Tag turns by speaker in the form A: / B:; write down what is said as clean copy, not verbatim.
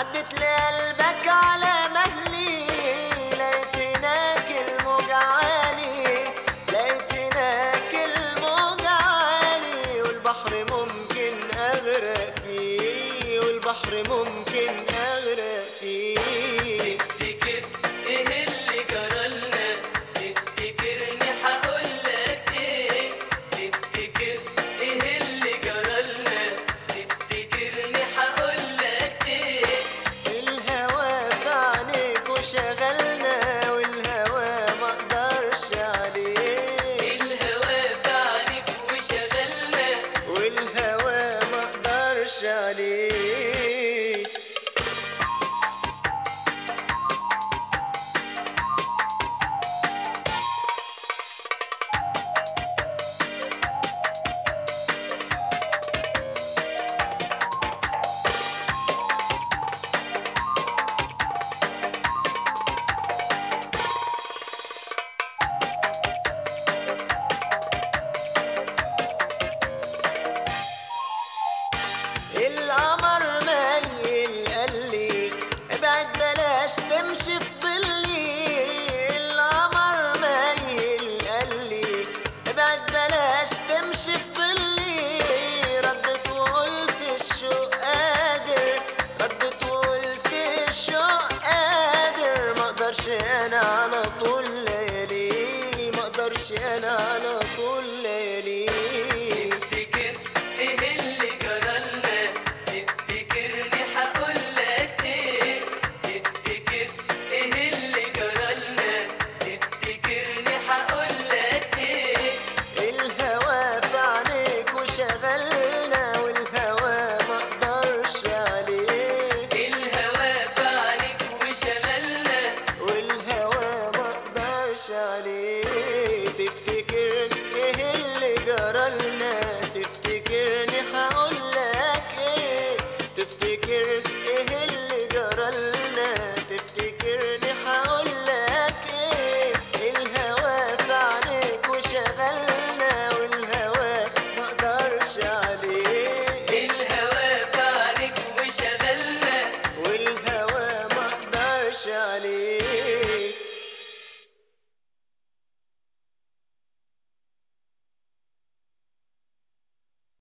A: عدت لقلبك على مهلي، لقيتناك الموج عالي، لقيتناك الموج عالي، والبحر ممكن اغرق فيه، والبحر ممكن اغرق فيه.
B: تفتكر ايه اللي جرالنا؟ تفتكرني هقولك ايه؟ تفتكر ايه اللي جرالنا؟ تفتكرني هقولك ايه؟
A: الهوى في عينيك وشغلنا، والهوى مقدرش عليه،
B: الهوى في عينيك وشغلنا،
A: والهوى مقدرش عليه. القمر ميل قالي ابعد بلاش تمشي في ظلي، القمر ميل قالي ابعد بلاش تمشي في ظلي، ردت وقلت الشوق قادر، ردت وقلت الشوق قادر، مقدرش انا على طول ليالي، مقدرش انا